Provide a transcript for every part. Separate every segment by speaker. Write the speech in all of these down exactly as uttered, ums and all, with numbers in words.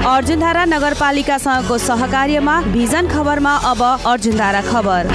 Speaker 1: अर्जुनधारा नगरपालिकासँगको सहकार्यमा भिजन खबरमा अब अर्जुनधारा खबर।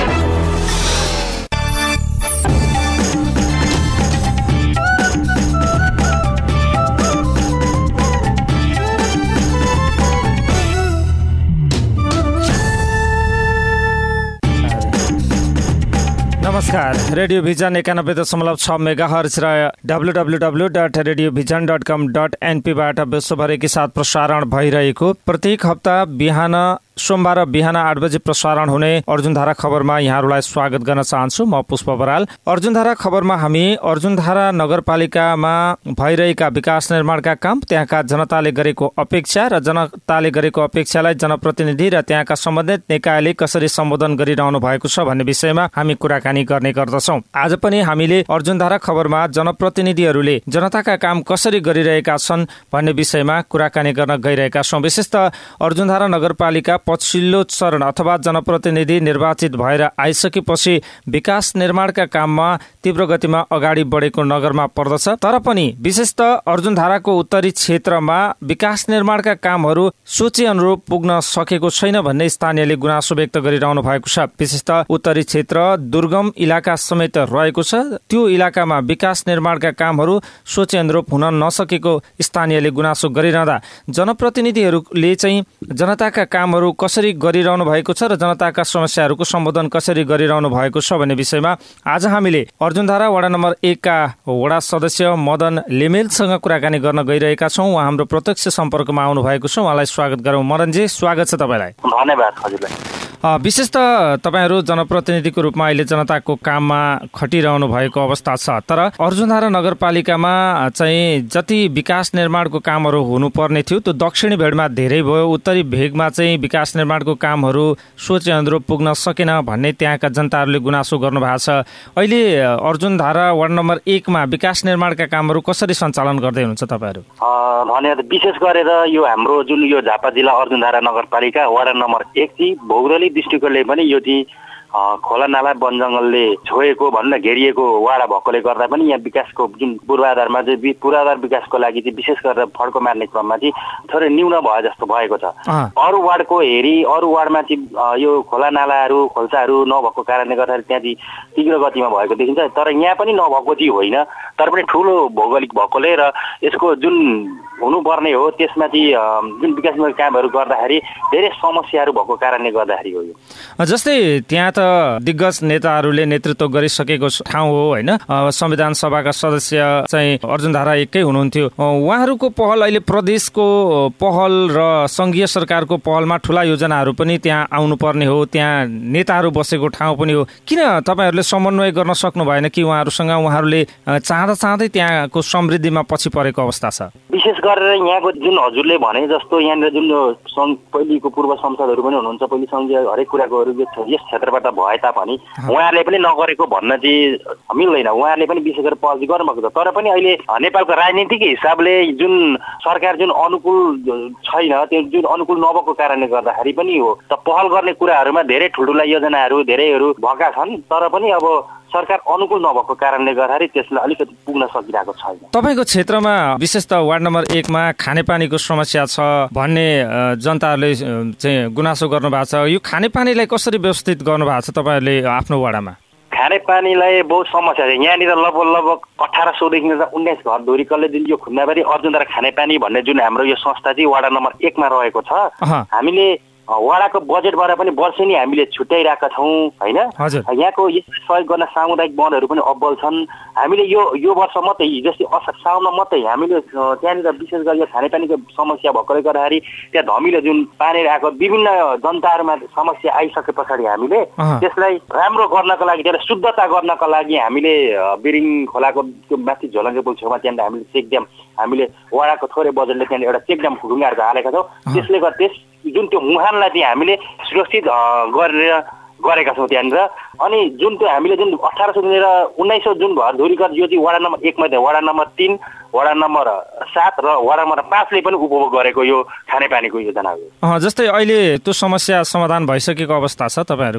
Speaker 2: नमस्कार, रेडियो भिजन एकानब्बे दशमलव छ मेगा हर्ज र W W W dot radio vision dot com dot एनपीबाट विश्वभरिकै साथ प्रसारण भइरहेको प्रत्येक हप्ता बिहान सोमबार बिहान आठ बजे प्रसारण हुने अर्जुनधारा खबरमा यहाँहरूलाई स्वागत गर्न चाहन्छु। म पुष्प बराल। अर्जुनधारा खबरमा हामी अर्जुनधारा नगरपालिकामा भइरहेका विकास निर्माणका काम, त्यहाँका जनताले गरेको अपेक्षा र जनताले गरेको अपेक्षालाई जनप्रतिनिधि र त्यहाँका सम्बन्धित निकायले कसरी सम्बोधन गरिरहनु भएको छ भन्ने विषयमा हामी कुराकानी गर्ने गर्दछौँ। आज पनि हामीले अर्जुनधारा खबरमा जनप्रतिनिधिहरूले जनताका काम कसरी गरिरहेका छन् भन्ने विषयमा कुराकानी गर्न गइरहेका छौँ। विशेष त अर्जुनधारा नगरपालिका पछिल्लो चरण अथवा जनप्रतिनिधि निर्वाचित भएर आइसकेपछि विकास निर्माणका काममा तीव्र गतिमा अगाडि बढेको नगरमा पर्दछ। तर पनि विशेष त अर्जुनधाराको उत्तरी क्षेत्रमा विकास निर्माणका कामहरू सोचे अनुरूप पुग्न सकेको छैन भन्ने स्थानीयले गुनासो व्यक्त गरिरहनु भएको छ। विशेष त उत्तरी क्षेत्र दुर्गम इलाका समेत रहेको छ। त्यो इलाकामा विकास निर्माणका कामहरू सोचे अनुरूप हुन नसकेको स्थानीयले गुनासो गरिरहँदा जनप्रतिनिधिहरूले चाहिँ जनताका कामहरू कसरी गरिरहनु भएको छ र जनताका समस्याहरूको सम्बोधन कसरी गरिरहनु भएको छ भन्ने विषयमा आज हामीले अर्जुनधारा वडा नम्बर एकका वडा सदस्य मदन लिमेलसँग कुराकानी गर्न गइरहेका छौँ। उहाँ हाम्रो प्रत्यक्ष सम्पर्कमा आउनु भएको छ। उहाँलाई स्वागत गरौँ। मदनजी, स्वागत छ तपाईँलाई।
Speaker 3: धन्यवाद हजुरलाई।
Speaker 2: विशेष त तपाईँहरू जनप्रतिनिधिको रूपमा अहिले जनताको काममा खटिरहनु भएको अवस्था छ। तर अर्जुनधारा नगरपालिकामा चाहिँ जति विकास निर्माणको कामहरू हुनुपर्ने थियो त्यो दक्षिणी भेगमा धेरै भयो, उत्तरी भेगमा चाहिँ विकास निर्माणको कामहरू सोचे अनुरूप पुग्न सकेन भन्ने त्यहाँका जनताहरूले गुनासो गर्नु भएको छ। अहिले अर्जुनधारा वार्ड नम्बर एकमा विकास निर्माणका कामहरू कसरी सञ्चालन गर्दै हुनुहुन्छ तपाईँहरू?
Speaker 3: धन्यवाद। विशेष गरेर यो हाम्रो जुन यो झापा जिल्ला अर्जुनधारा नगरपालिका वार्ड नम्बर एक चाहिँ भौगोलिक दृष्टिकोणले पनि यो चाहिँ खोला नाला वन जङ्गलले छोएको भन्न घेरिएको वाडा भएकोले गर्दा पनि यहाँ विकासको जुन पूर्वाधारमा चाहिँ पूर्वाधार विकासको लागि चाहिँ विशेष गरेर फड्को मार्ने क्रममा चाहिँ थोरै न्यून भए जस्तो भएको छ। अरू वार्डको हेरी अरू वार्डमा चाहिँ यो खोला नालाहरू खोल्साहरू नभएको कारणले गर्दाखेरि त्यहाँ चाहिँ तीव्र गतिमा भएको देखिन्छ। तर यहाँ पनि नभएको चाहिँ होइन, तर पनि ठुलो भौगोलिक भएकोले र यसको जुन हुनुपर्ने हो त्यसमा चाहिँ जुन विकासमूलक कामहरू गर्दाखेरि धेरै समस्याहरू भएको कारणले गर्दाखेरि हो। यो
Speaker 2: जस्तै त्यहाँ त दिग्गज नेताहरूले नेतृत्व गरिसकेको ठाउँ हो होइन, संविधान सभाका सदस्य चाहिँ अर्जुनधारा एकै हुनुहुन्थ्यो। उहाँहरूको पहल अहिले प्रदेशको पहल र संघीय सरकारको पहलमा ठुला योजनाहरू पनि त्यहाँ आउनुपर्ने हो, त्यहाँ नेताहरू बसेको ठाउँ पनि हो। किन तपाईँहरूले समन्वय गर्न सक्नु भएन कि उहाँहरूसँग? उहाँहरूले चाहँदा चाहँदै त्यहाँको समृद्धिमा पछि परेको अवस्था छ।
Speaker 3: विशेष गरेर यहाँको जुन हजुरले भने जस्तो यहाँनिर जुन पहिलेको पूर्व संसदहरू पनि हुनुहुन्छ, पहिले सङ्घीय हरेक कुराकोहरू यस क्षेत्रबाट भए तापनि उहाँहरूले पनि नगरेको भन्न चाहिँ मिल्दैन। उहाँहरूले पनि विशेष गरेर पहल चाहिँ गर्नुभएको छ। तर पनि अहिले नेपालको राजनीतिक हिसाबले जुन सरकार जुन अनुकूल छैन, त्यो जुन अनुकूल नभएको कारणले गर्दाखेरि पनि हो त पहल गर्ने कुराहरूमा धेरै ठुल्ठुला योजनाहरू धेरैहरू भएका छन्। तर पनि अब सरकार अनुकूल नभएको कारणले गर्दाखेरि त्यसलाई अलिकति पुग्न सकिरहेको छैन।
Speaker 2: तपाईँको क्षेत्रमा विशेष त वार्ड नम्बर एकमा खानेपानीको समस्या छ भन्ने जनताहरूले चाहिँ गुनासो गर्नु भएको छ। यो खानेपानीलाई कसरी व्यवस्थित गर्नु भएको छ तपाईँहरूले आफ्नो वाडामा?
Speaker 3: खानेपानीलाई बहुत समस्या छ। यहाँनिर लगभग लगभग अठार सौदेखि उन्नाइस घर धुरीकलले जुन यो खुन्नाबारी अर्जुनधारा खानेपानी भन्ने जुन हाम्रो यो संस्था चाहिँ वाडा नम्बर एकमा रहेको छ, हामीले वाडाको बजेटबाट पनि वर्षेनी हामीले छुट्याइरहेका छौँ होइन। यहाँको यसलाई सहयोग गर्न सामुदायिक वनहरू पनि अब्बल छन्। हामीले यो यो वर्ष मात्रै जस्तै असार साउनमा मात्रै हामीले त्यहाँनिर विशेष गरी यो खानेपानीको समस्या भएकोले गर्दाखेरि त्यहाँ धमिलो जुन पानी आएको विभिन्न जनताहरूमा समस्या आइसके पछाडि हामीले त्यसलाई राम्रो गर्नको लागि त्यसलाई शुद्धता गर्नको लागि हामीले बिरिङ खोलाको त्यो माथि झोलङ्गे पुल छेउमा त्यहाँनिर हामीले चेक ड्याम हामीले वाडाको थोरै बजेटले त्यहाँनिर एउटा चेक ड्याम ढुङ्गाहरू हालेका छौँ। त्यसले गर्दा त्यस जुन त्यो मुहानलाई चाहिँ हामीले सुरक्षित गरेर गरेका छौँ त्यहाँनिर। अनि जुन त्यो हामीले जुन अठार सौदेखि उन्नाइस सौ जुन घर धुरीगत यो चाहिँ वडा नम्बर एकमा वडा नम्बर तिन वडा नम्बर सात र वडा नम्बर पाँचले पनि उपभोग गरेको यो खानेपानीको योजना हो।
Speaker 2: जस्तै अहिले त्यो समस्या समाधान भइसकेको अवस्था छ तपाईँहरूको?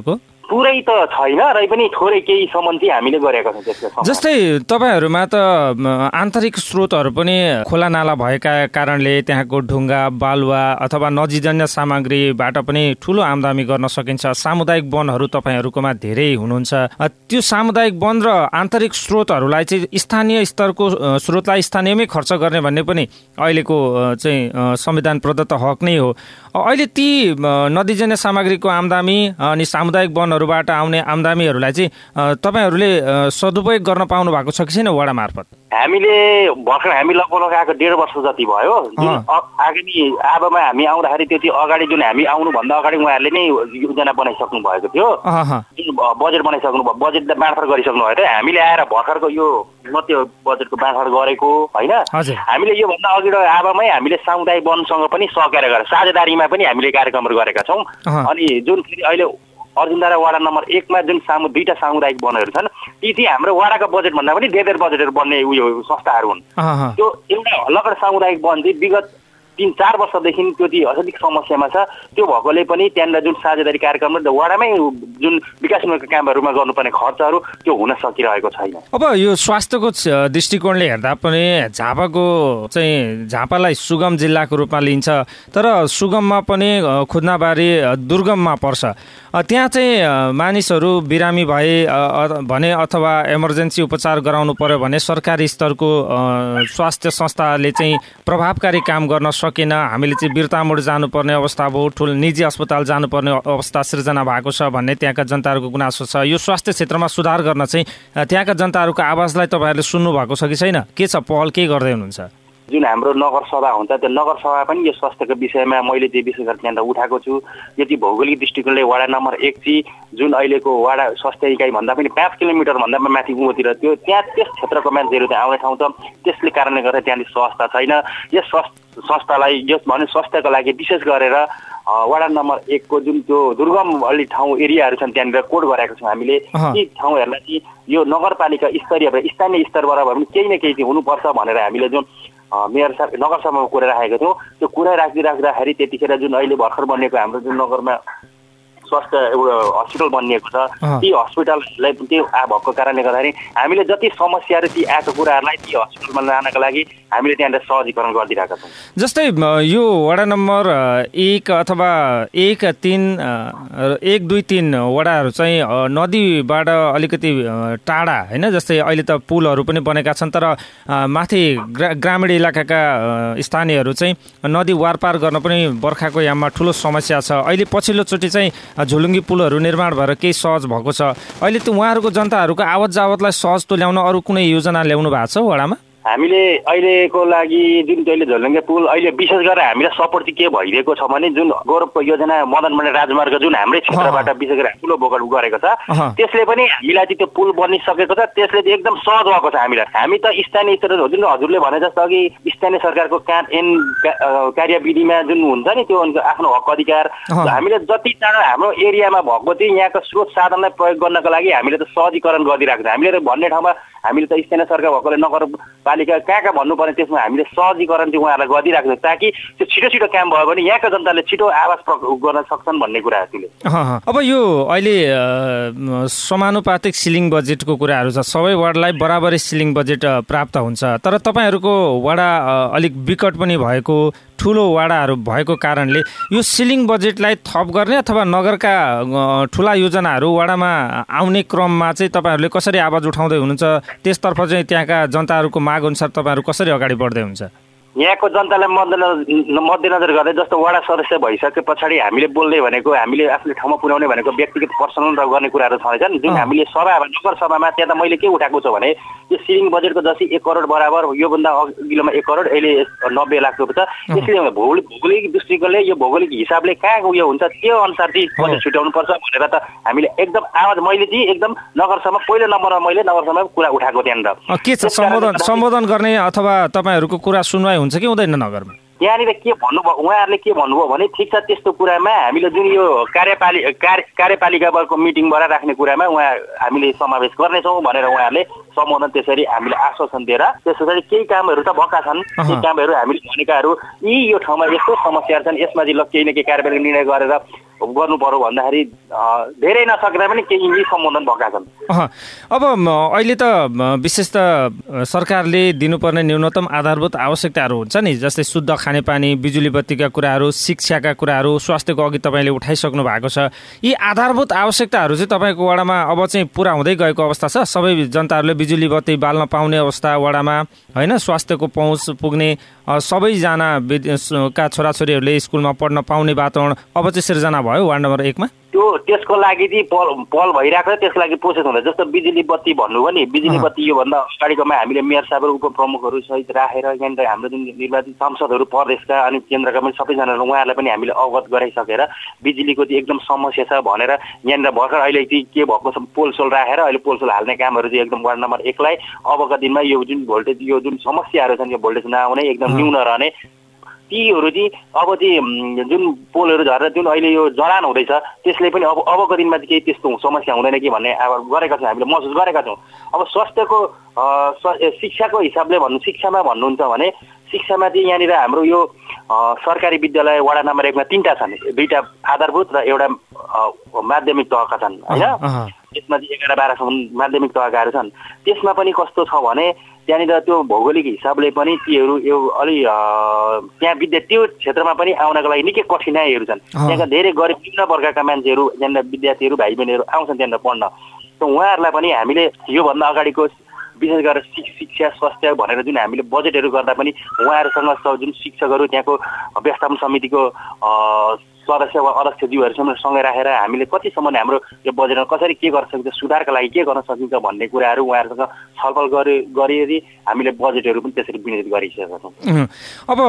Speaker 3: पुरै त छैन र पनि थोरै केही सम्म चाहिँ हामीले गरेका छौँ त्यसको।
Speaker 2: जस्तै तपाईँहरूमा त आन्तरिक स्रोतहरू पनि खोला नाला भएका कारणले त्यहाँको ढुङ्गा बालुवा अथवा नदीजन्य सामग्रीबाट पनि ठुलो आमदानी गर्न सकिन्छ। सामुदायिक वनहरू तपाईँहरूकोमा धेरै हुनुहुन्छ। त्यो सामुदायिक वन र आन्तरिक स्रोतहरूलाई चाहिँ स्थानीय स्तरको स्रोतलाई स्थानीयमै खर्च गर्ने भन्ने पनि अहिलेको चाहिँ संविधान प्रदत्त हक नै हो। अहिले ती नदीजन्य सामग्रीको आमदानी अनि सामुदायिक वनहरूबाट आउने आमदानीहरूलाई चाहिँ तपाईँहरूले सदुपयोग गर्न पाउनु भएको छ कि छैन वडा मार्फत?
Speaker 3: हामीले भर्खर हामी लगभग आएको डेढ वर्ष जति भयो। जुन आगामी आबामा हामी आउँदाखेरि त्यो चाहिँ अगाडि जुन हामी आउनुभन्दा अगाडि उहाँहरूले नै योजना बनाइसक्नु भएको थियो, जुन बजेट बनाइसक्नु भयो, बजेट बाँडफाँड गरिसक्नु भयो। हामीले आएर भर्खरको यो म त्यो बजेटको बाँडफाँड गरेको होइन। हामीले योभन्दा अघि आबामै हामीले सामुदायिक वनसँग पनि सहकार्य गरेर साझेदारीमा पनि हामीले कार्यक्रमहरू गरेका छौँ। अनि जुन फेरि अहिले अर्जुनधारा वडा नम्बर एकमा जुन सामु दुईटा सामुदायिक वनहरू छन् ती चाहिँ हाम्रो वडाको बजेट भन्दा पनि धेरै धेरै बजेटहरू बन्ने उयो संस्थाहरू हुन्। त्यो एउटा हल्लकड सामुदायिक वन चाहिँ विगत तीन चार वर्षदेखि त्यो चाहिँ अत्यधिक समस्यामा छ। त्यो भएकोले पनि त्यहाँनिर जुन साझेदारी कार्यक्रम र वडामै जुन विकासमूलक कामहरूमा गर्नुपर्ने खर्चहरू त्यो हुन सकिरहेको छैन।
Speaker 2: अब यो स्वास्थ्यको दृष्टिकोणले हेर्दा पनि झापाको चाहिँ झापालाई सुगम जिल्लाको रूपमा लिन्छ, तर सुगममा पनि खुद्नाबारी दुर्गममा पर्छ। त्यहाँ चाहिँ मानिसहरू बिरामी भए भने अथवा इमर्जेन्सी उपचार गराउनु पर्यो भने सरकारी स्तरको स्वास्थ्य संस्थाले चाहिँ प्रभावकारी काम गर्न सकेन। हामीले चाहिँ बिर्तामोड जानुपर्ने अवस्था भयो, ठुलो निजी अस्पताल जानुपर्ने अवस्था सृजना भएको छ भन्ने त्यहाँका जनताहरूको गुनासो छ। यो स्वास्थ्य क्षेत्रमा सुधार गर्न चाहिँ त्यहाँका जनताहरूको आवाजलाई तपाईँहरूले सुन्नु भएको छ कि छैन? के छ पहल, के गर्दै हुनुहुन्छ?
Speaker 3: जुन हाम्रो नगरसभा हुन्छ त्यो नगरसभा पनि यो स्वास्थ्यको विषयमा मैले चाहिँ विशेष गरी त्यहाँ उठाएको छु। यो चाहिँ भौगोलिक दृष्टिकोणले वडा नम्बर एक चाहिँ जुन अहिलेको वडा स्वास्थ्य इकाइ भन्दा पनि पाँच किलोमिटर भन्दा माथि उँभोतिर त्यो त्यहाँ त्यस क्षेत्रको मान्छेहरू त्यहाँ आउने ठाउँ छ। त्यसले कारणले गर्दा त्यहाँनिर स्वास्थ्य छैन। यस स्वास्थ्य संस्थालाई यस भने स्वास्थ्यको लागि विशेष गरेर वडा नम्बर एकको जुन त्यो दुर्गम अलि ठाउँ एरियाहरू छन् त्यहाँनिर कोड गराएको छौँ हामीले। ती ठाउँहरूलाई चाहिँ यो नगरपालिका स्तरीय स्थानीय स्तरबाट भए पनि केही न केही चाहिँ हुनुपर्छ भनेर हामीले जुन मेयर साहब नगरसभामा कुरा राखेको थियौँ। त्यो कुरा राख्दै राख्दाखेरि त्यतिखेर जुन अहिले भर्खर बनिएको हाम्रो जुन नगरमा स्वास्थ्य एउटा हस्पिटल बनिएको छ ती हस्पिटललाई त्यो भएको कारणले गर्दाखेरि हामीले जति समस्याहरू ती आएको कुराहरूलाई ती हस्पिटलमा लानको लागि हामीले त्यहाँनिर सहजीकरण गरिदिरहेका छौँ।
Speaker 2: जस्तै यो वडा नम्बर एक अथवा एक तिन एक दुई तिन वडाहरू चाहिँ नदीबाट अलिकति टाढा होइन, जस्तै अहिले त पुलहरू पनि बनेका छन्, तर माथि ग्रा ग्रामीण इलाकाका स्थानीयहरू चाहिँ नदी वारपार गर्न पनि बर्खाको याममा ठुलो समस्या छ। अहिले पछिल्लोचोटि चाहिँ झोलुङ्गी पुलहरू निर्माण भएर केही सहज भएको छ। अहिले त्यो उहाँहरूको जनताहरूको आवत जावतलाई सहज तुल्याउन अरू कुनै योजना ल्याउनु भएको छ वडामा?
Speaker 3: हामीले अहिलेको लागि जुन अहिले झोलुङ्गे पुल अहिले विशेष गरेर हामीलाई सपोर्ट चाहिँ के भइरहेको छ भने जुन गौरव योजना मदन मणि राजमार्ग जुन हाम्रै क्षेत्रबाट विशेष गरेर ठुलो बोकड गरेको छ त्यसले पनि हामीलाई चाहिँ त्यो पुल बनिसकेको छ। त्यसले चाहिँ एकदम सहज भएको छ हामीलाई। हामी त स्थानीय स्तर जुन हजुरले भने जस्तो अघि स्थानीय सरकारको काम एन कार्यविधिमा जुन हुन्छ नि त्यो आफ्नो हक अधिकार हामीले जति चाँडो हाम्रो एरियामा भएको चाहिँ यहाँको स्रोत साधनलाई प्रयोग गर्नको लागि हामीले त सहजीकरण गरिरहेको छ। हामीले भन्ने ठाउँमा हामीले त स्थानीय सरकार भएकोले नगरपालिका कहाँ कहाँ भन्नुपर्ने त्यसमा हामीले सहजीकरण चाहिँ उहाँहरूलाई गरिरहेको छ ताकि त्यो छिटो छिटो काम भयो भने यहाँका जनताले छिटो आवाज गर्न सक्छन् भन्ने कुरा त्यसले।
Speaker 2: अब यो अहिले समानुपातिक सिलिङ बजेटको कुराहरू छ, सबै वार्डलाई बराबरै सिलिङ बजेट प्राप्त हुन्छ, तर तपाईँहरूको वडा अलिक विकट पनि भएको ठुलो वाडाहरू भएको कारणले यो सिलिङ बजेटलाई थप गर्ने अथवा नगरका ठुला योजनाहरू वडामा आउने क्रममा चाहिँ तपाईँहरूले कसरी आवाज उठाउँदै हुनुहुन्छ? त्यसतर्फ चाहिँ त्यहाँका जनताहरूको माग अनुसार तपाईँहरू कसरी अगाडि बढ्दै हुन्छ?
Speaker 3: यहाँको जनतालाई मध्यनजर मध्यनजर गर्दै जस्तो वडा सदस्य भइसके पछाडि हामीले बोल्दै भनेको हामीले आफ्नो ठाउँमा पुर्याउने भनेको व्यक्तिगत पर्सनल र गर्ने कुराहरू छँदैछन्। जुन हामीले सभा नगर सभामा त्यहाँ त मैले के उठाएको छु भने यो सिलिङ बजेटको जति एक करोड बराबर योभन्दा अघिल्लोमा एक करोड अहिले नब्बे लाख रुपियाँ छ। त्यसले भौगोलिक भौगोलिक दृष्टिकोणले यो भौगोलिक हिसाबले कहाँ उयो हुन्छ त्यो अनुसार चाहिँ बजेट छुट्याउनु पर्छ भनेर त हामीले एकदम आवाज मैले चाहिँ एकदम नगरसभा पहिलो नम्बरमा मैले नगरसभामा कुरा उठाएको त्यहाँनिर
Speaker 2: के छ सम्बोधन सम्बोधन गर्ने अथवा तपाईँहरूको कुरा सुनवाई हुन्छ कि हुँदैन नगरमा?
Speaker 3: यहाँनिर के भन्नुभयो उहाँहरूले के भन्नुभयो भने ठिक छ त्यस्तो कुरामा हामीले जुन यो कार्यपालि कार्य कार्यपालिकाको मिटिङबाट राख्ने कुरामा उहाँ हामीले समावेश गर्नेछौँ भनेर उहाँहरूले सम्बोधन त्यसरी हामीले आश्वासन दिएर त्यस पछाडि केही कामहरू त भएका छन्। केही कामहरू हामीले भनेकाहरू यी यो ठाउँमा यस्तो समस्याहरू छन् यसमा चाहिँ ल केही न केही कार्यपालिका निर्णय गरेर गर्नु पर्यो भन्दाखेरि धेरै नसकेर पनि केही यी सम्बोधन भएका छन्।
Speaker 2: अब अहिले त विशेष त सरकारले दिनुपर्ने न्यूनतम आधारभूत आवश्यकताहरू हुन्छ नि, जस्तै शुद्ध खानेपानी, बिजुली बत्तीका कुराहरू, शिक्षाका कुराहरू, स्वास्थ्यको अघि तपाईँले उठाइसक्नु भएको छ। यी आधारभूत आवश्यकताहरू चाहिँ तपाईँको वडामा अब चाहिँ पुरा हुँदै गएको अवस्था छ? सबै जनताहरूले बिजुली बत्ती बाल्न पाउने अवस्था वडामा, होइन, स्वास्थ्यको पहुँच पुग्ने, सबैजना का छोराछोरीहरूले स्कुलमा पढ्न पाउने वातावरण अब चाहिँ सिर्जना भयो वार्ड नम्बर एकमा?
Speaker 3: त्यो त्यसको लागि चाहिँ पल पल भइरहेको छ, त्यसको लागि प्रोसेस हुँदैछ। जस्तो बिजुली बत्ती भन्नुभयो नि, बिजुली बत्ती योभन्दा अगाडिकोमा हामीले मेयर साहबहरू उपप्रमुखहरू सहित राखेर यहाँनिर हाम्रो जुन निर्वाचित सांसदहरू प्रदेशका अनि केन्द्रका पनि सबैजना उहाँहरूलाई पनि हामीले अवगत गराइसकेर बिजुलीको चाहिँ एकदम समस्या छ भनेर यहाँनिर भर्खर अहिले चाहिँ के भएको छ पोलसोल राखेर अहिले पोलसोल हाल्ने कामहरू चाहिँ एकदम वार्ड नम्बर एकलाई अबका दिनमा यो जुन भोल्टेज यो जुन समस्याहरू छन् यो भोल्टेज नआउने एकदम न्यून रहने तीहरू चाहिँ अब चाहिँ जुन पोलहरू झरेर जुन अहिले यो जडान हुँदैछ त्यसले पनि अब अबको दिनमा चाहिँ केही त्यस्तो समस्या हुँदैन कि भन्ने अब गरेका छौँ, हामीले महसुस गरेका छौँ। अब स्वास्थ्यको शिक्षाको हिसाबले भन्नु शिक्षामा भन्नुहुन्छ भने शिक्षामा चाहिँ यहाँनिर हाम्रो यो सरकारी विद्यालय वडा नम्बर एकमा तिनवटा छन्, दुईवटा आधारभूत र एउटा माध्यमिक तहका छन्, होइन। त्यसमा चाहिँ एघार बाह्रसम्म माध्यमिक तहकाहरू छन्। त्यसमा पनि कस्तो छ भने त्यहाँनिर त्यो भौगोलिक हिसाबले पनि तीहरू यो अलि त्यहाँ विद्या त्यो क्षेत्रमा पनि आउनको लागि निकै कठिनाइहरू छन्। त्यहाँका धेरै गरिब निम्न वर्गका मान्छेहरू त्यहाँनिर विद्यार्थीहरू भाइ बहिनीहरू आउँछन् त्यहाँनिर पढ्न। त उहाँहरूलाई पनि हामीले योभन्दा अगाडिको विशेष गरेर शिक्षा स्वास्थ्य भनेर जुन हामीले बजेटहरू गर्दा पनि उहाँहरूसँग जुन शिक्षकहरू त्यहाँको व्यवस्थापन समितिको सदस्य वा अध्यक्षज्यूहरूसँग सँगै राखेर हामीले कतिसम्म हाम्रो यो बजेटमा कसरी के गर्न सकिन्छ, सुधारका लागि के गर्न सकिन्छ भन्ने कुराहरू उहाँहरूसँग छलफल गरे गरी हामीले बजेटहरू पनि त्यसरी विनियोजित गरिसकेका छौँ।
Speaker 2: अब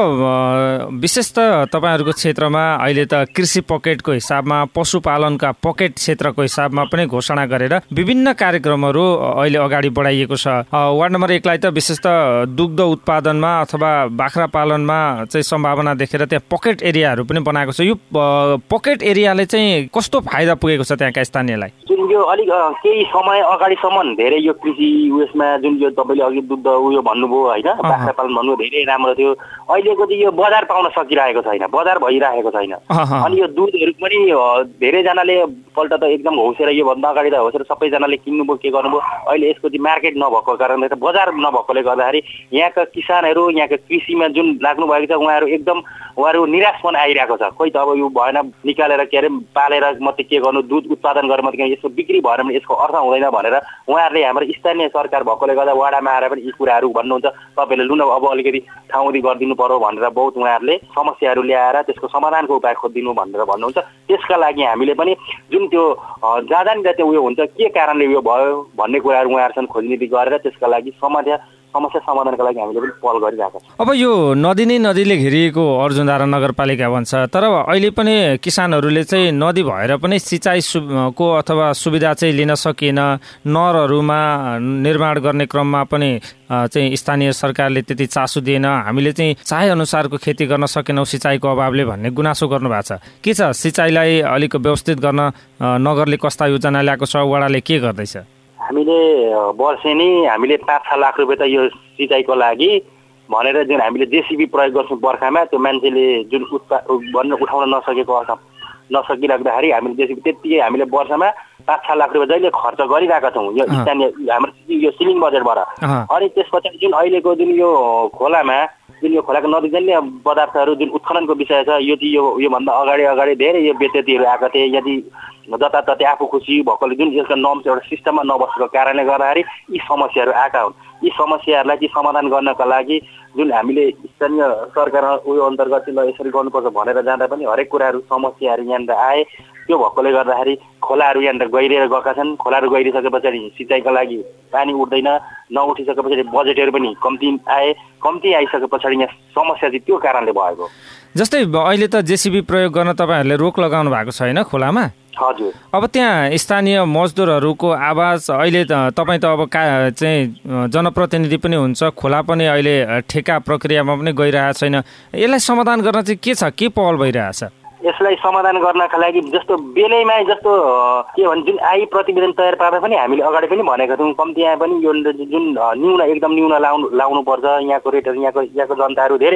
Speaker 2: विशेष त तपाईँहरूको क्षेत्रमा अहिले त कृषि पकेटको हिसाबमा पशुपालनका पकेट क्षेत्रको हिसाबमा पनि घोषणा गरेर विभिन्न कार्यक्रमहरू अहिले अगाडि बढाइएको छ। वार्ड नम्बर एकलाई त विशेष त दुग्ध उत्पादनमा अथवा बाख्रा पालनमा चाहिँ सम्भावना देखेर त्यहाँ पकेट एरियाहरू पनि बनाएको छ। यो पकेट एरियाले चाहिँ कस्तो फाइदा पुगेको छ त्यहाँका स्थानीयलाई?
Speaker 3: जुन यो अलिक केही समय अगाडिसम्म धेरै यो कृषि उयसमा जुन यो तपाईँले अघि दुग्ध उयो भन्नुभयो होइन, बाख्रा पालन भन्नुभयो, धेरै राम्रो थियो। अहिलेको चाहिँ यो बजार पाउन सकिरहेको छैन, बजार भइरहेको छैन। अनि यो दुधहरू पनि धेरैजनाले पल्ट त एकदम होसेर योभन्दा अगाडि त होसेर सबैजनाले किन्नुभयो, के गर्नुभयो, अहिले यसको चाहिँ मार्केट नभएको कारणले त बजार नभएकोले गर्दाखेरि यहाँका किसानहरू यहाँका कृषिमा जुन लाग्नु भएको छ उहाँहरू एकदम उहाँहरू निराशपन आइरहेको छ। कोही त अब यो भएन निकालेर के अरे पालेर मात्रै के गर्नु, दुध उत्पादन गरेर मात्रै यसको बिक्री भएर पनि यसको अर्थ हुँदैन भनेर उहाँहरूले हाम्रो स्थानीय सरकार भएकोले गर्दा वाडामा आएर पनि यी कुराहरू भन्नुहुन्छ, तपाईँले लु न अब अलिकति ठाउँदी गरिदिनु पर्यो भनेर बहुत उहाँहरूले समस्याहरू ल्याएर त्यसको समाधानको उपाय खोजिदिनु भनेर भन्नुहुन्छ। त्यसका लागि हामीले पनि जुन त्यो जहाँ जहाँनिर त्यो उयो हुन्छ के कारणले उयो भयो भन्ने कुराहरू उहाँहरूसँग खोजनिति गरेर त्यसका लागि समस्या समस्या समाधानका लागि हामीले पनि पहल गरिरहेका छौँ।
Speaker 2: अब यो नदी नै नदीले घेरिएको अर्जुनधारा नगरपालिका भन्छ, तर अहिले पनि किसानहरूले चाहिँ नदी भएर पनि सिँचाइ को अथवा सुविधा चाहिँ लिन सकिएन। नहरहरूमा निर्माण गर्ने क्रममा पनि चाहिँ स्थानीय सरकारले त्यति चासो दिएन, हामीले चाहिँ चाहे अनुसारको खेती गर्न सकेनौँ सिँचाइको अभावले भन्ने गुनासो गर्नुभएको छ। के छ सिँचाइलाई अलिक व्यवस्थित गर्न नगरले कस्ता योजना ल्याएको छ, वडाले के गर्दैछ?
Speaker 3: हामीले वर्षेनी हामीले पाँच छ लाख रुपियाँ त यो सिँचाइको लागि भनेर जुन हामीले जेसिबी प्रयोग गर्छौँ बर्खामा, त्यो मान्छेले जुन उत्पा भन्न उठाउन नसकेको अवस्था नसकिराख्दाखेरि हामीले जेसिबी त्यति हामीले वर्षमा पाँच छ लाख रुपियाँ जहिले खर्च गरिरहेका छौँ यो स्थानीय हाम्रो यो सिलिङ बजेटबाट। अनि त्यसपछि जुन अहिलेको जुन यो खोलामा जुन यो खोलाको नदीजन्य पदार्थहरू जुन उत्खननको विषय छ, यो चाहिँ यो योभन्दा अगाडि अगाडि धेरै यो बेचेतीहरू आएका थिए। यदि जताततै आफू खुसी भएकोले जुन यसको नर्म्स एउटा सिस्टममा नबसेको कारणले गर्दाखेरि यी समस्याहरू आएका हुन्। यी समस्याहरूलाई चाहिँ समाधान गर्नका लागि जुन हामीले स्थानीय सरकार उयो अन्तर्गत ल यसरी गर्नुपर्छ भनेर जाँदा पनि हरेक कुराहरू समस्याहरू यहाँनिर आए। त्यो भएकोले गर्दाखेरि खोलाहरू यहाँनिर गहिरिएर गएका छन्। खोलाहरू गहिरिसके पछाडि सिँचाइका लागि पानी उठ्दैन, नउठिसके पछाडि बजेटहरू पनि कम्ती आए। कम्ती आइसके पछाडि यहाँ समस्या चाहिँ त्यो कारणले भएको।
Speaker 2: जस्तै अहिले त जेसिबी प्रयोग गर्न तपाईँहरूले रोक लगाउनु भएको छैन खोलामा?
Speaker 3: हजुर।
Speaker 2: अब त्यहाँ स्थानीय मजदुरहरूको आवाज अहिले त तपाईँ त अब का चाहिँ जनप्रतिनिधि पनि हुन्छ, खोला पनि अहिले ठेका प्रक्रियामा पनि गइरहेको छैन। यसलाई समाधान गर्न चाहिँ के छ, के पहल भइरहेछ?
Speaker 3: यसलाई समाधान गर्नका लागि जस्तो बेलैमा जस्तो के भन्छ जुन आई प्रतिवेदन तयार पार्दा पनि हामीले अगाडि पनि भनेका थियौँ कम्ती आए पनि यो जुन न्यून एकदम न्यून लाउनु लाउनुपर्छ। यहाँको रेटहरू यहाँको यहाँको जनताहरू धेरै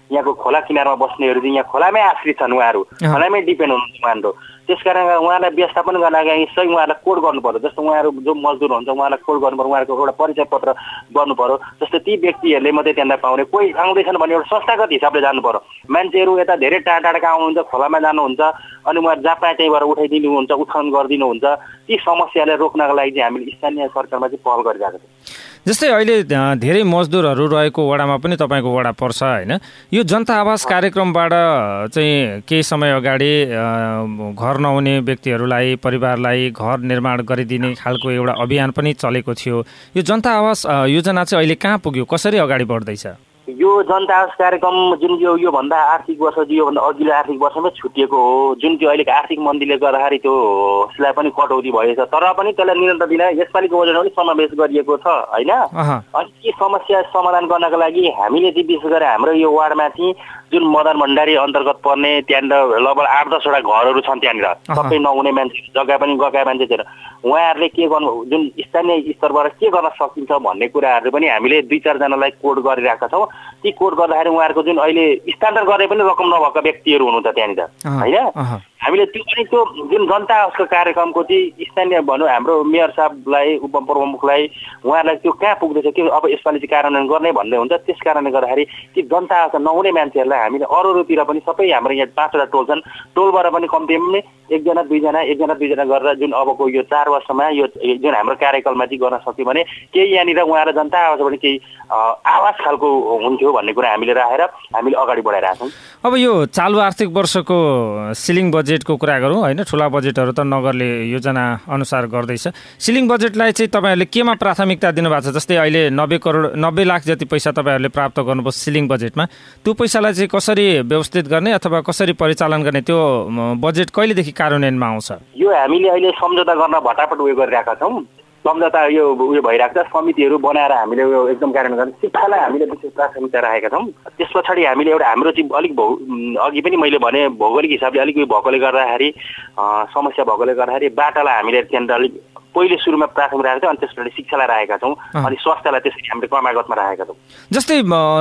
Speaker 3: यहाँको खोला किनारमा बस्नेहरू चाहिँ यहाँ खोलामै आश्रित छन्, उहाँहरू खोलामै डिपेन्ड हुनुहुन्छ उहाँहरू। त्यसकारण उहाँलाई व्यवस्थापन गर्नका लागि सही उहाँलाई कोड गर्नु पर्यो। जस्तो उहाँहरू जो मजदुर हुन्छ उहाँलाई कोड गर्नु पर्यो, उहाँहरूको एउटा परिचय पत्र गर्नु पर्यो। जस्तो ती व्यक्तिहरूले मात्रै त्यहाँ पाउने, कोही आउँदैछन् भने एउटा संस्थागत हिसाबले जानु पर्यो। मान्छेहरू यता धेरै टाढा टाढाका आउनुहुन्छ, खोलामा जानुहुन्छ, अनि उहाँहरू जहाँ पाए त्यहीँबाट उठाइदिनुहुन्छ, उत्खनन गरिदिनुहुन्छ। ती समस्यालाई रोक्नका लागि चाहिँ हामीले स्थानीय सरकारमा चाहिँ पहल गरिरहेको छौँ।
Speaker 2: जस्तै अहिले धेरै मजदुरहरू रहेको वडामा पनि तपाईँको वडा पर्छ होइन, यो जनता आवास कार्यक्रमबाट चाहिँ केही समय अगाडि घर नहुने व्यक्तिहरूलाई, परिवारलाई घर निर्माण गरिदिने खालको एउटा अभियान पनि चलेको थियो। यो जनता आवास योजना चाहिँ अहिले कहाँ पुग्यो, कसरी अगाडि बढ्दैछ?
Speaker 3: यो जनता आवास कार्यक्रम जुन यो योभन्दा आर्थिक वर्ष योभन्दा अघिल्लो आर्थिक वर्षमै छुटिएको हो, जुन त्यो अहिलेको आर्थिक मन्दीले गर्दाखेरि त्यो यसलाई पनि कटौती भएछ, तर पनि त्यसलाई निरन्तर दिन यसपालिको बजेटमा पनि समावेश गरिएको छ होइन। अनि ती समस्या समाधान गर्नका लागि हामीले चाहिँ विशेष गरेर हाम्रो यो वार्डमा चाहिँ जुन मदन भण्डारी अन्तर्गत पर्ने त्यहाँनिर लगभग आठ दसवटा घरहरू छन्, त्यहाँनिर सबै नहुने मान्छे, जग्गा पनि गएका मान्छे थिएन। उहाँहरूले के गर्नु, जुन स्थानीय स्तरबाट के गर्न सकिन्छ भन्ने कुराहरू पनि हामीले दुई चारजनालाई कोड गरिरहेका छौँ। ती कोड गर्दाखेरि उहाँहरूको जुन अहिले स्थानान्तरण गर्ने पनि रकम नभएका व्यक्तिहरू हुनुहुन्छ त्यहाँनिर होइन। हामीले त्यो पनि त्यो जुन जनता आवासको कार्यक्रमको चाहिँ स्थानीय भनौँ हाम्रो मेयर साहबलाई, उपप्रमुखलाई, उहाँहरूलाई त्यो कहाँ पुग्दैछ, के अब यसपालि चाहिँ कार्यान्वयन गर्ने भन्ने हुन्छ। त्यस कारणले गर्दाखेरि ती जनता आवास नहुने मान्छेहरूलाई हामीले अरू अरूतिर पनि सबै हाम्रो यहाँ पाँचवटा टोल छन्, टोलबाट पनि कम्तीमा पनि एकजना दुईजना एकजना दुईजना गरेर जुन अबको यो चार वर्षमा यो जुन हाम्रो कार्यकालमा चाहिँ गर्न सक्यो भने केही यहाँनिर उहाँहरू जनता आवासबाट केही आवास खालको हुन्थ्यो भन्ने कुरा हामीले राखेर हामीले अगाडि बढाइरहेका छौँ।
Speaker 2: अब यो चालु आर्थिक वर्षको सिलिङ बजेटको कुरा गरौँ होइन, ठुला बजेटहरू त नगरले योजना अनुसार गर्दैछ। सिलिङ बजेटलाई चाहिँ तपाईँहरूले केमा प्राथमिकता दिनुभएको छ? जस्तै अहिले नब्बे करोड नब्बे लाख जति पैसा तपाईँहरूले प्राप्त गर्नुभयो सिलिङ बजेटमा, त्यो पैसालाई चाहिँ कसरी व्यवस्थित गर्ने अथवा कसरी परिचालन गर्ने, त्यो बजेट कहिलेदेखि कार्यान्वयनमा आउँछ?
Speaker 3: यो हामीले अहिले सम्झौता गर्न भटाभट उयो गरिरहेका छौँ। सम्झौता यो उयो भइरहेको छ, समितिहरू बनाएर हामीले उयो एकदम कार्यान्वयन गर्ने शिक्षालाई हामीले विशेष प्राथमिकता राखेका छौँ। त्यस पछाडि हामीले एउटा हाम्रो चाहिँ अलिक भौ अघि पनि मैले भने भौगोलिक हिसाबले अलिक उयो भएकोले गर्दाखेरि समस्या भएकोले गर्दाखेरि बाटालाई हामीले त्यहाँनिर अलिक पहिले सुरुमा प्राथमिकता राखेका छौँ, अनि त्यसपछि शिक्षालाई राखेका छौँ, अनि स्वास्थ्यलाई त्यसरी हामीले क्रमागतमा राखेका छौँ।
Speaker 2: जस्तै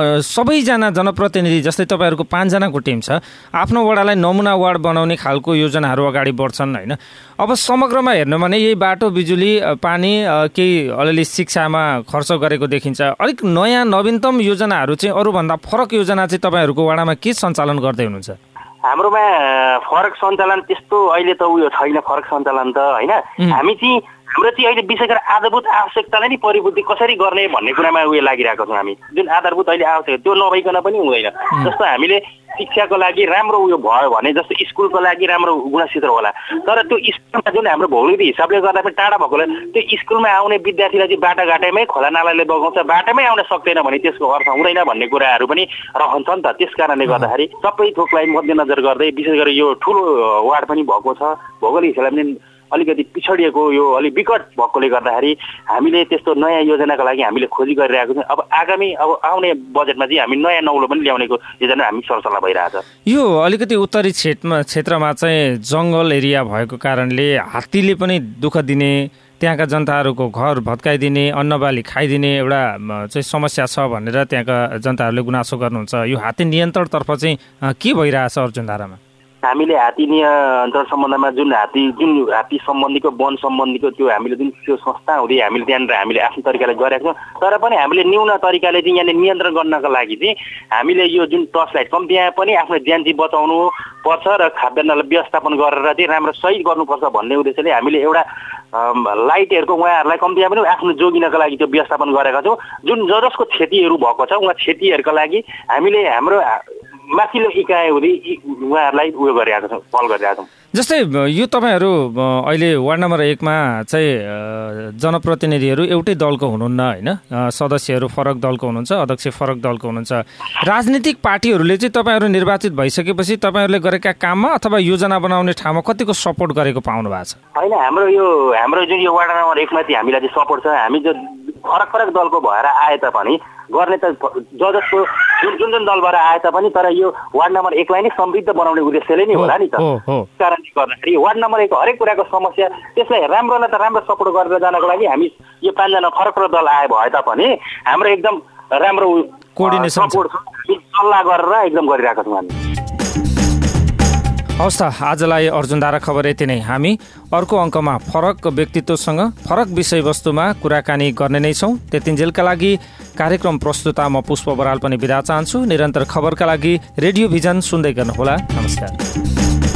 Speaker 2: सबैजना जनप्रतिनिधि जस्तै तपाईँहरूको पाँचजनाको टिम छ, आफ्नो वडालाई नमुना वार्ड बनाउने खालको योजनाहरू अगाडि बढ्छन् होइन। अब समग्रमा हेर्नु भने यही बाटो, बिजुली, पानी, केही अलिअलि शिक्षामा खर्च गरेको देखिन्छ। अलिक नयाँ नवीनतम योजनाहरू चाहिँ अरूभन्दा फरक योजना चाहिँ तपाईँहरूको वडामा के सञ्चालन गर्दै हुनुहुन्छ?
Speaker 3: हाम्रोमा फरक सञ्चालन त्यस्तो अहिले त उयो छैन, फरक सञ्चालन त होइन। हामी चाहिँ हाम्रो चाहिँ अहिले विशेष गरेर आधारभूत आवश्यकतालाई नि परिपूर्ति कसरी गर्ने भन्ने कुरामा उयो लागिरहेको छौँ हामी। जुन आधारभूत अहिले आवश्यक त्यो नभइकन पनि हुँदैन। जस्तो हामीले शिक्षाको लागि राम्रो उयो भयो भने जस्तो स्कुलको लागि राम्रो गुणस्तरीय होला, तर त्यो स्कुलमा जुन हाम्रो भौगोलिक हिसाबले गर्दा पनि टाढा भएकोले त्यो स्कुलमा आउने विद्यार्थीलाई चाहिँ बाटाघाटैमै खोला नालाले बगाउँछ, बाटामै आउन सक्दैन भने त्यसको अर्थ हुँदैन भन्ने कुराहरू पनि रहन्छ नि त। त्यस कारणले गर्दाखेरि सबै थोकलाई मध्यनजर गर्दै विशेष गरी यो ठुलो वार्ड पनि भएको छ, भौगोलिक हिसाबले पनि अलिकति पिछडिएको यो अलिक विकट भएकोले गर्दाखेरि हामीले त्यस्तो नयाँ योजनाको लागि हामीले खोजी गरिरहेको छौँ। अब आगामी अब आउने बजेटमा चाहिँ हामी नयाँ नौलो पनि ल्याउनेको योजना हामी सरसल्लाह भइरहेछ।
Speaker 2: यो अलिकति उत्तरी क्षेत्रमा क्षेत्रमा चाहिँ जङ्गल एरिया भएको कारणले हात्तीले पनि दुःख दिने, त्यहाँका जनताहरूको घर भत्काइदिने, अन्नबाली खाइदिने एउटा चाहिँ समस्या छ भनेर त्यहाँका जनताहरूले गुनासो गर्नुहुन्छ। यो हात्ती नियन्त्रणतर्फ चाहिँ के भइरहेछ अर्जुनधारामा?
Speaker 3: हामीले हात्ती नियन्त्रण सम्बन्धमा जुन हात्ती जुन हात्ती सम्बन्धीको वन सम्बन्धीको त्यो हामीले जुन त्यो संस्था हुँदै हामीले त्यहाँनिर हामीले आफ्नो तरिकाले गरेका छौँ, तर पनि हामीले न्यून तरिकाले चाहिँ यहाँनिर नियन्त्रण गर्नका लागि चाहिँ हामीले यो जुन टर्च लाइट कम त्यहाँ पनि आफ्नो ज्यान चाहिँ बचाउनु पर्छ र खाद्यान्नलाई व्यवस्थापन गरेर चाहिँ राम्रो सही गर्नुपर्छ भन्ने उद्देश्यले हामीले एउटा लाइटहरूको उहाँहरूलाई कम्तीमा पनि आफ्नो जोगिनको लागि त्यो व्यवस्थापन गरेका छौँ। जुन ज जसको क्षतिहरू भएको छ उहाँ क्षतिहरूका लागि हामीले हाम्रो माथिल्लो इकाइ हुँदै उहाँहरूलाई उयो गरिरहेका छौँ, पहल गरिरहेका छौँ।
Speaker 2: जस्तै यो तपाईँहरू अहिले वार्ड नम्बर एकमा चाहिँ जनप्रतिनिधिहरू एउटै दलको हुनुहुन्न होइन, सदस्यहरू फरक दलको हुनुहुन्छ, अध्यक्ष फरक दलको हुनुहुन्छ। राजनीतिक पार्टीहरूले चाहिँ तपाईँहरू निर्वाचित भइसकेपछि तपाईँहरूले गरेका काममा अथवा योजना बनाउने ठाउँमा कतिको सपोर्ट गरेको पाउनु भएको छ?
Speaker 3: होइन, हाम्रो यो हाम्रो जुन यो वार्ड नम्बर एकमा चाहिँ हामीलाई चाहिँ सपोर्ट छ। हामी जो फरक फरक दलको भएर आए तापनि गर्ने त ज जसको जुन जुन जुन दलबाट आए तापनि तर यो वार्ड नम्बर एकलाई नै समृद्ध बनाउने उद्देश्यले नै होला नि त। कारणले गर्दाखेरि वार्ड नम्बर एक हरेक कुराको समस्या त्यसलाई राम्रोलाई त राम्रो सपोर्ट गरेर जानको लागि हामी यो पाँचजना फरक फरक दल आए भए तापनि हाम्रो एकदम राम्रो
Speaker 2: कोअर्डिनेसन
Speaker 3: सल्लाह गरेर एकदम गरिरहेको छौँ हामी।
Speaker 2: हवस् त, आजलाई अर्जुनधारा खबर यति नै। हामी अर्को अङ्कमा फरक व्यक्तित्वसँग फरक विषयवस्तुमा कुराकानी गर्ने नै छौँ। त्यतिन्जेलका लागि कार्यक्रम प्रस्तुता म पुष्प बराल पनि बिदा चाहन्छु। निरन्तर खबरका लागि रेडियो भिजन सुन्दै गर्नुहोला। नमस्कार।